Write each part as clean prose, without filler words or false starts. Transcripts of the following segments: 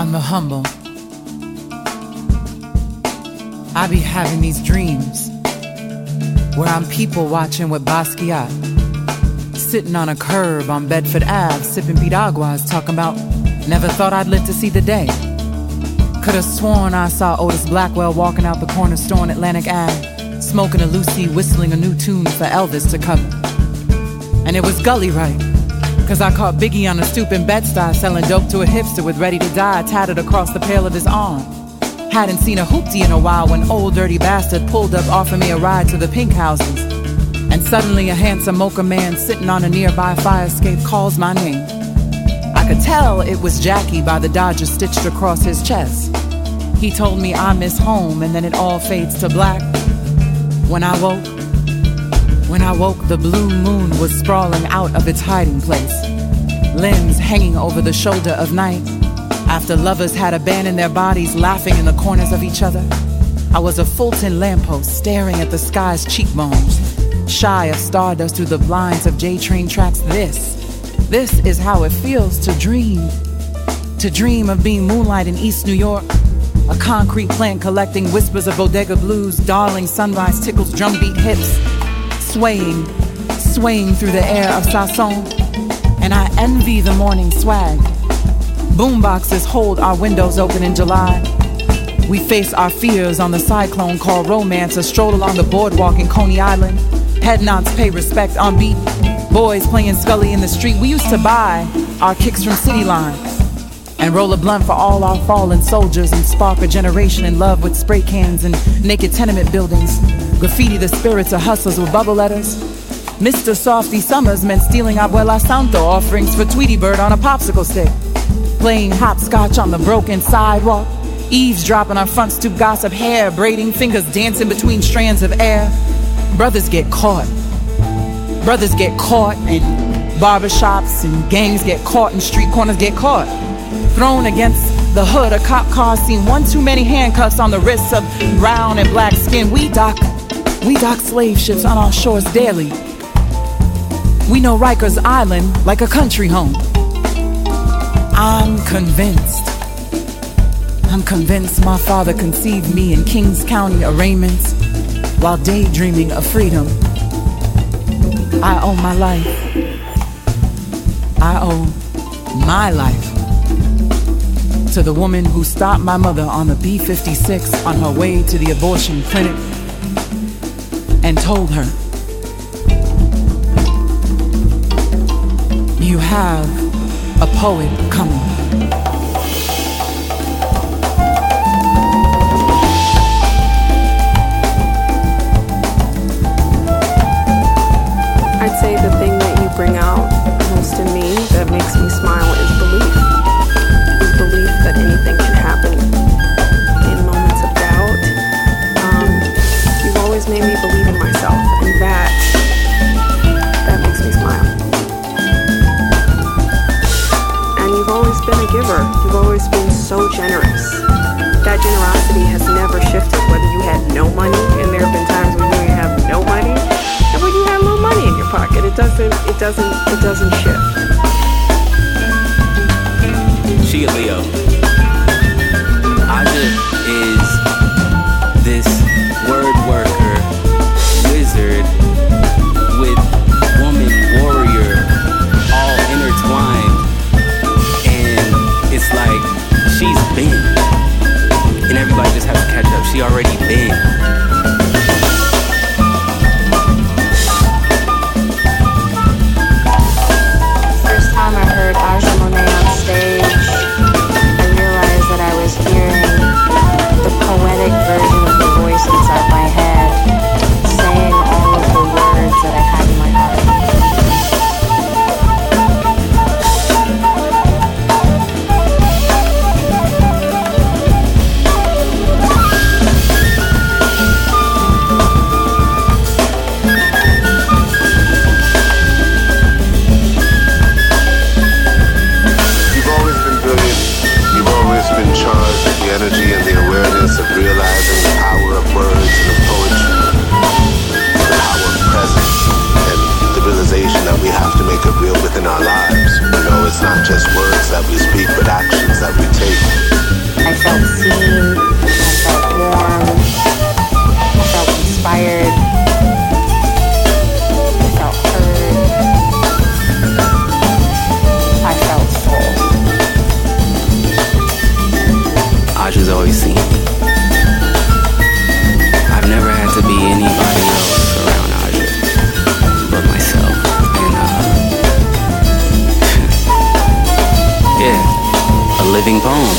I'm the humble. I be having these dreams where I'm people watching with Basquiat, sitting on a curb on Bedford Ave, sipping piraguas, talking about never thought I'd live to see the day. Could've sworn I saw Otis Blackwell walking out the corner store on Atlantic Ave, smoking a Lucy, whistling a new tune for Elvis to cover. And it was gully right, cause I caught Biggie on the stoop in Bed-Stuy selling dope to a hipster with Ready to Die tatted across the pale of his arm. Hadn't seen a hoopty in a while when old dirty bastard pulled up offering me a ride to the pink houses. And suddenly a handsome mocha man sitting on a nearby fire escape calls my name. I could tell it was Jackie by the Dodger stitched across his chest. He told me I miss home, and then it all fades to black. When I woke, the blue moon was sprawling out of its hiding place, limbs hanging over the shoulder of night. After lovers had abandoned their bodies, laughing in the corners of each other, I was a Fulton lamppost staring at the sky's cheekbones, shy of stardust through the blinds of J-Train tracks. This is how it feels to dream. To dream of being moonlight in East New York, a concrete plant collecting whispers of bodega blues, darling sunrise tickles drumbeat hips, swaying through the air of Sasson. And I envy the morning swag. Boomboxes hold our windows open in July. We face our fears on the cyclone called romance, a stroll along the boardwalk in Coney Island. Head nods pay respect on beat. Boys playing Scully in the street. We used to buy our kicks from City Line and roll a blunt for all our fallen soldiers and spark a generation in love with spray cans and naked tenement buildings. Graffiti the spirits of hustlers with bubble letters. Mr. Softy Summers meant stealing Abuela Santo offerings for Tweety Bird on a popsicle stick. Playing hopscotch on the broken sidewalk, eavesdropping on front stoop gossip, hair braiding, fingers dancing between strands of air. Brothers get caught in barbershops, and gangs get caught, and street corners get caught. Thrown against the hood of cop cars, seen one too many handcuffs on the wrists of brown and black skin. We dock slave ships on our shores daily. We know Rikers Island like a country home. I'm convinced my father conceived me in Kings County arraignments while daydreaming of freedom. I owe my life. I owe my life to the woman who stopped my mother on the B-56 on her way to the abortion clinic and told her, "You have a poet coming." I'd say the thing that you bring out most in me that makes me smile is belief. Is belief that anything can happen in moments of doubt. You've always made me believe in myself, and that makes me smile. And you've always been a giver. You've always been so generous. That generosity has never shifted, whether you had no money, and there have been times when you have no money, and when you have a little money in your pocket. It doesn't shift. She a Leo. Aja is this word worker, wizard, with woman warrior, all intertwined. And it's like she's been, and everybody just has to catch up. She already been. living poem.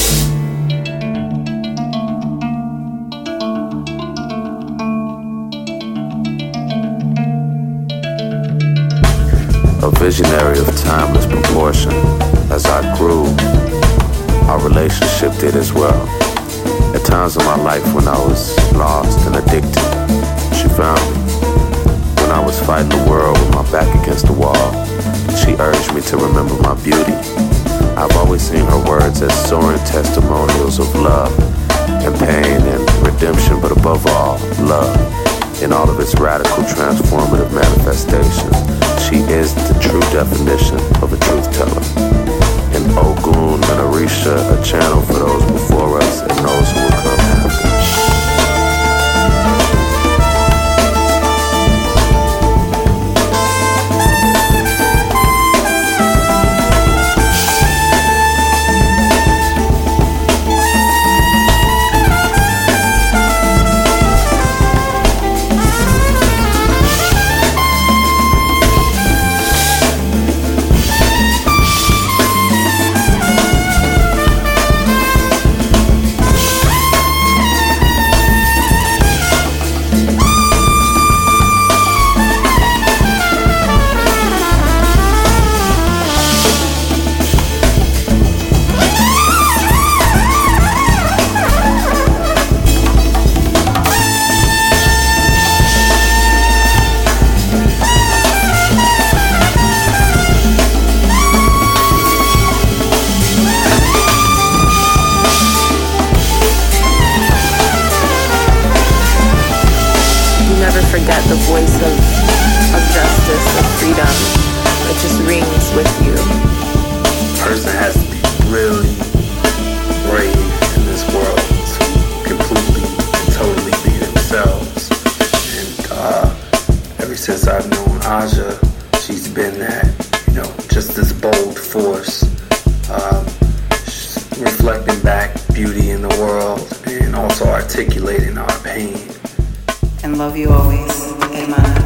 A visionary of timeless proportion. As I grew, our relationship did as well. At times in my life when I was lost and addicted, she found me. When I was fighting the world with my back against the wall, she urged me to remember my beauty. I've always seen her words as soaring testimonials of love and pain and redemption, but above all, love in all of its radical, transformative manifestations. She is the true definition of a truth teller. And Ogun and Orisha, a channel for those before us and those who will come after. Forget the voice of justice, of freedom. It just rings with you. A person has to be really brave in this world to completely and totally be themselves. And ever since I've known Aja, she's been that, just this bold force, reflecting back beauty in the world and also articulating our pain. And love you always, Amen.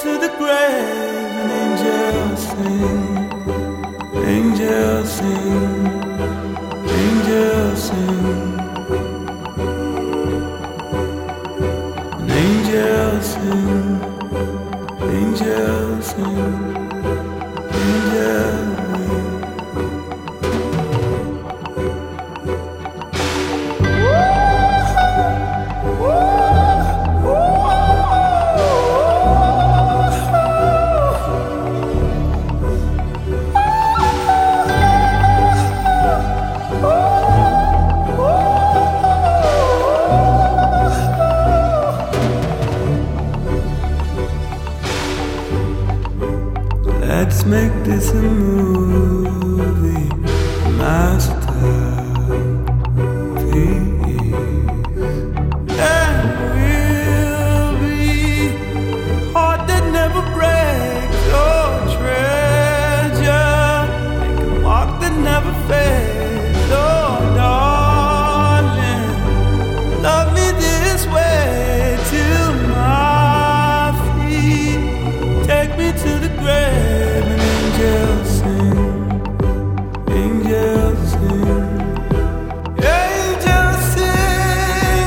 to the grave and angels sing, angels sing, angels sing, and angels sing, angels sing, angels sing. Let's make this a movie, masterpiece. There will be heart that never breaks, oh treasure, make a mark that never fades, oh darling, love me this way till my feet take me to the grave. Angels sing, angels sing, angels sing,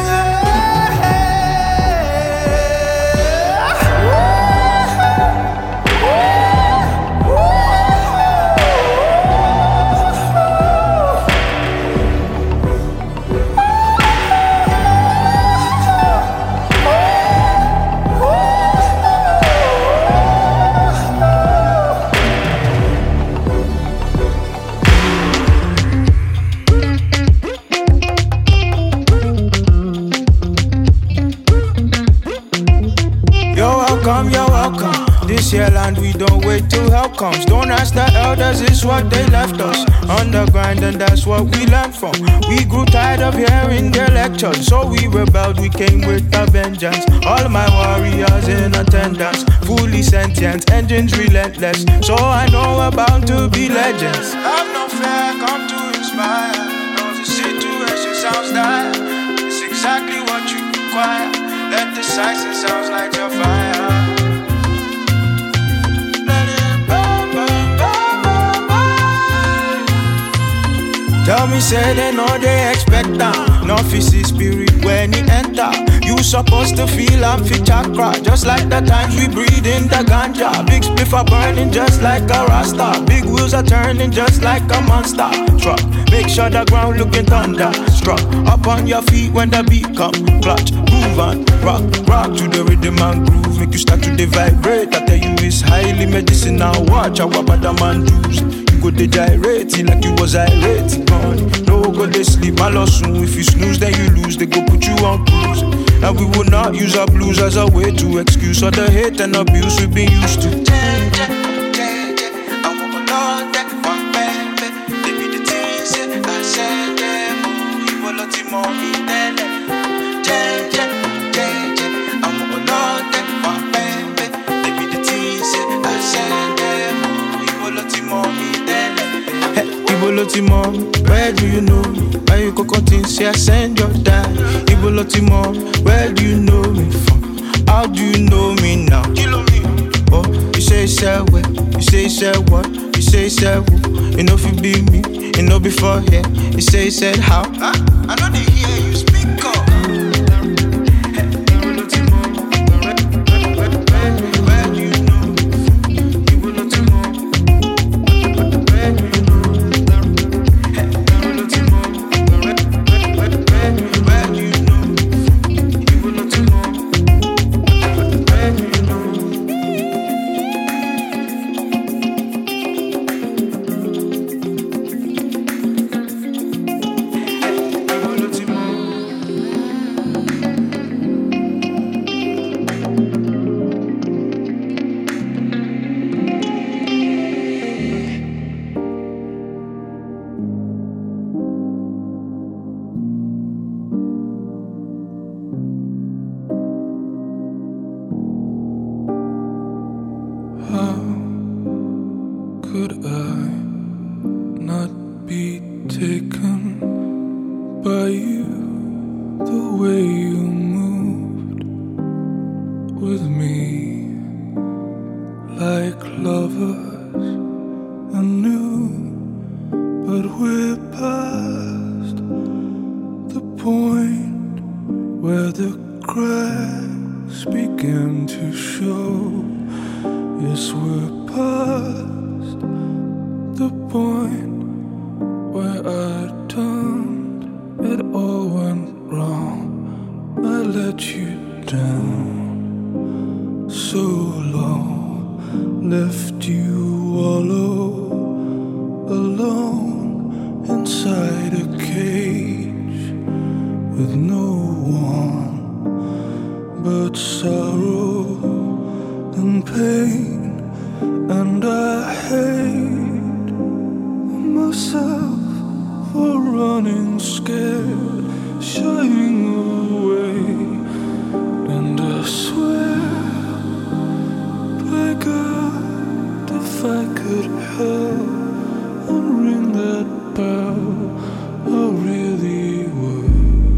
you're welcome. This here land we don't wait till help comes. Don't ask the elders, it's what they left us. On the grind and that's what we learned from. We grew tired of hearing their lectures, so we rebelled, we came with a vengeance. All my warriors in attendance, fully sentient, engines relentless. So I know we're bound to be legends. Have no fear, come to inspire. Though the situation sounds dire, it's exactly what you require. Let the sights and sounds light your fire. Tell me, say they know they expect that. No physical spirit when he enter. You supposed to feel I'm fit chakra. Just like the times we breathe in the ganja. Big spliff are burning just like a rasta. Big wheels are turning just like a monster truck. Make sure the ground looking thunderstruck. Up on your feet when the beat come. Clutch, groove on, rock, rock to the rhythm and groove. Make you start to vibrate. I tell you it's highly medicinal. Watch how about the man juice. Go they gyrate like you was irate. Gone. No go they sleep, I lost soon. If you snooze then you lose, they go put you on cruise. And we will not use our blues as a way to excuse all the hate and abuse we've been used to. I want a lot that one baby. They be the things that I said them. You will let him on me then. I want a lot that one baby. They be the things that I said them. You will let him on me. Ibolotimo, where do you know me? Why you go continue, say I send your dad. Ibolotimo, where do you know me from? How do you know me now? Oh, you say where? You say what? You say who? You know if you be me, you know before here. You say how? Huh? I know they hear you speak up. could I not be taken by you? The way you moved with me us anew, but we're past the point where the cracks begin to show. Yes, we're past the point where I turned, it all went wrong. I let you down so low, left you wallow alone inside a cage with no one but sorrow and pain. And I hate myself for running scared, shying away. And I swear by God, if I could help and ring that bell, I really would.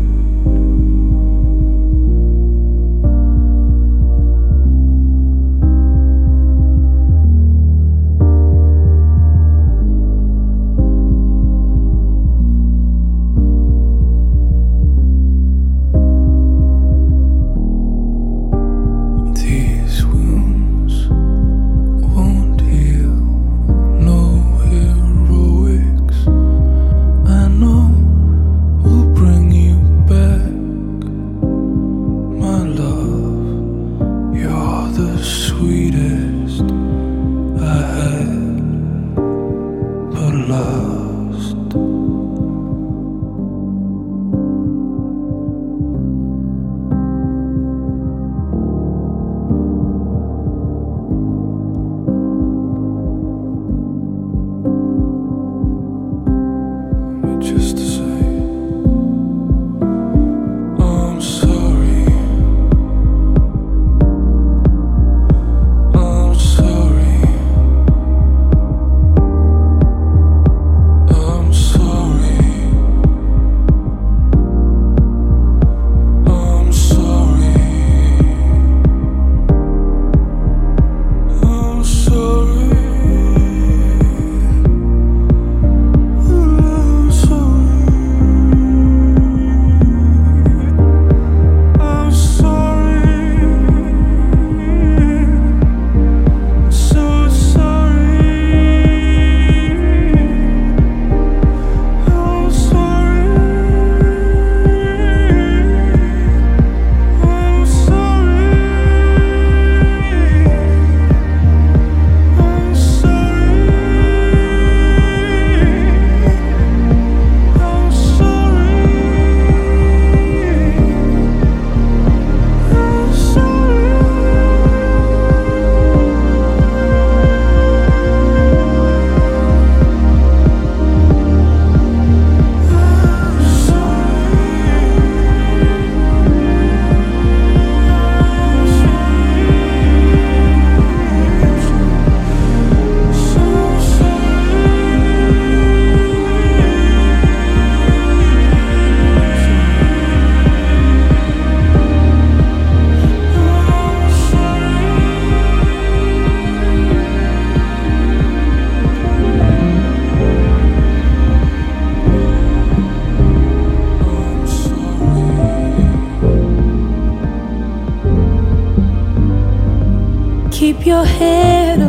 Keep your head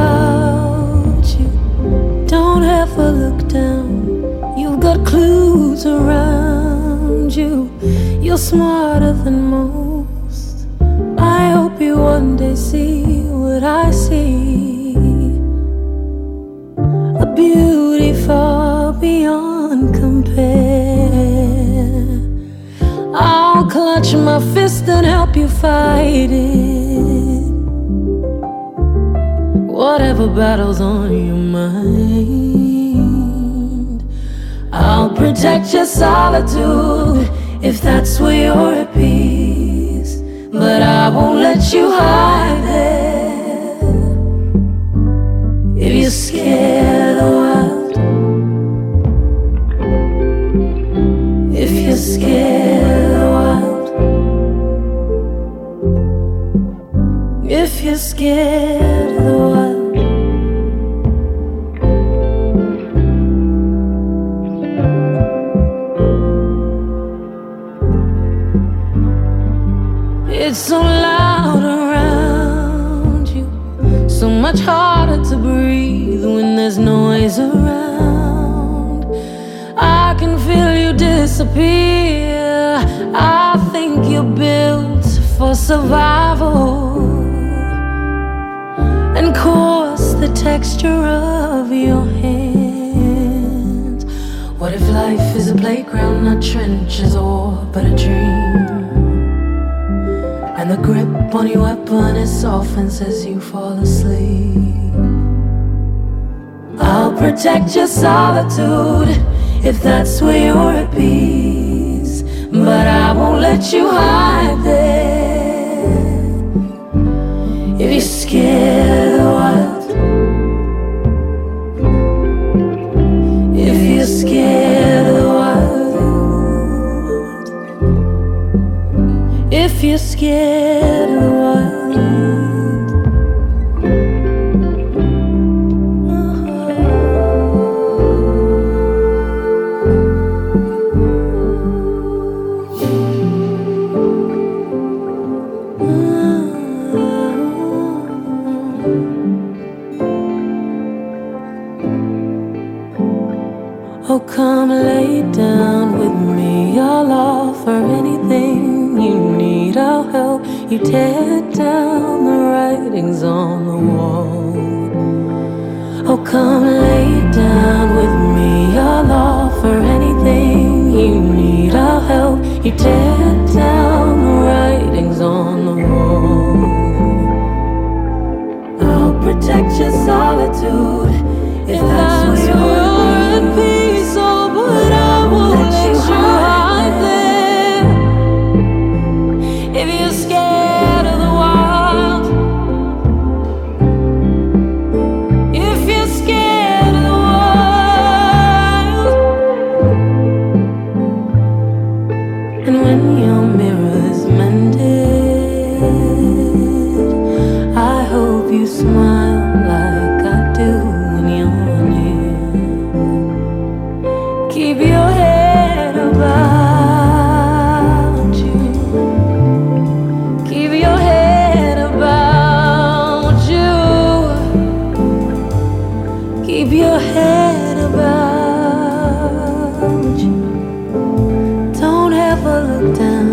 about you, don't ever look down. You've got clues around you, you're smarter than most. I hope you one day see what I see, a beauty far beyond compare. I'll clutch my fist and help you fight it, whatever battle's on your mind. I'll protect your solitude if that's where you're at peace, but I won't let you hide there. If you're scared of wild, if you're scared of wild, if you're scared of the wild, It's so loud around you, so much harder to breathe when there's noise around. I can feel you disappear. I think you're built for survival. And course, the texture of your hands. What if life is a playground, not trenches or but a dream? And the grip on your weapon is softens as you fall asleep. I'll protect your solitude if that's where you're at peace, but I won't let you hide there. If you're scared of the wild, if you're scared of the wild, if you're scared of the wild. Oh, come lay down with me. I'll offer anything you need. I'll help you tear down the writings on the wall. Oh, come lay down with me. I'll offer anything you need. I'll help you tear down the writings on the wall. I'll protect your solitude if that's where you're at peace. Oh, but I won't let you hide there. If you're scared of the wild, if you're scared of the wild, and when your mirror is mended, I hope you smile like I do when you're near. Keep your head about you. Keep your head about you. Keep your head about you. Don't ever look down.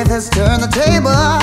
life has turned the table.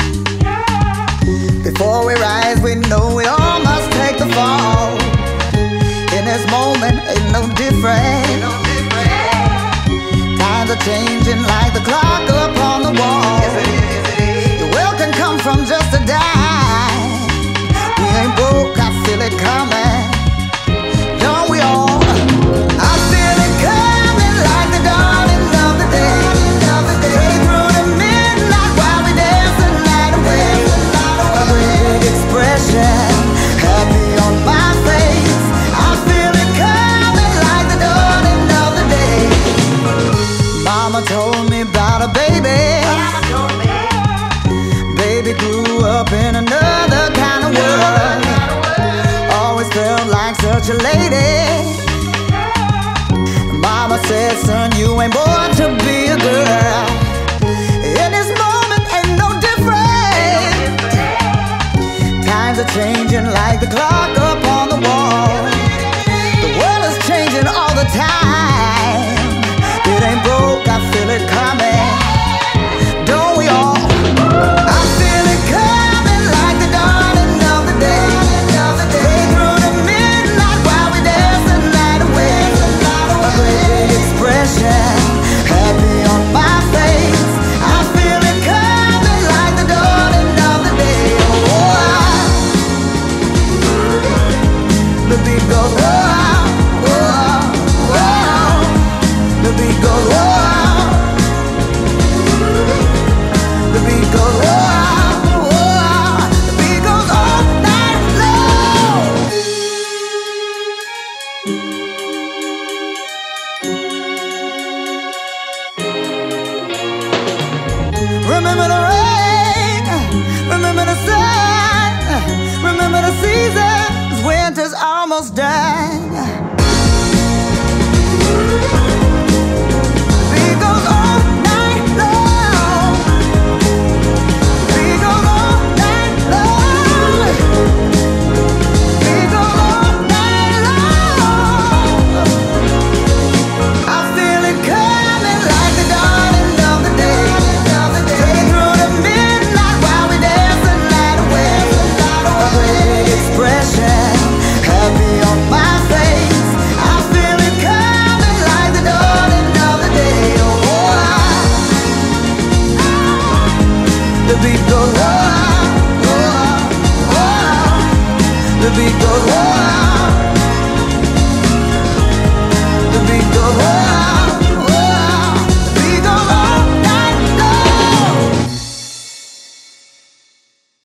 Before we rise, we know we all must take the fall. In this moment, ain't no different. Times are changing like the clock upon the wall. Your will can come from just a dime. We ain't broke, I feel it coming. Don't we all? I feel it coming like the dawning of the day. Day through the midnight while we dance the night away. A great expression, happy on my face. I feel it coming like the dawning of the day. Mama told me about a baby. Baby grew up in another kind of world. Always felt like such a lady. Mama said, son, you ain't born to be a girl. In this moment ain't no different. Times are changing like the clock up on the wall. The world is changing all the time. It ain't broke, I feel it coming. Don't we all? I feel it coming like the dawning of the day. Day through the midnight while we dance the night away. A great expression, happy on my face. I feel it coming like the dawning of the day. Oh, the beat goes oh, oh, oh. The beat goes oh. The beat goes oh, oh. The beat goes all night long. Remember the rain, remember the sun, remember the seasons, winter's almost done. The beat goes all night long. The beat goes all night long. The beat goes all night long. I feel it coming like the dawning of the day. Day through the midnight while we dance the night away. A great expression, happy on my face. I feel it coming like the dawning of the day. Oh, the beat goes oh, oh, oh. The beat goes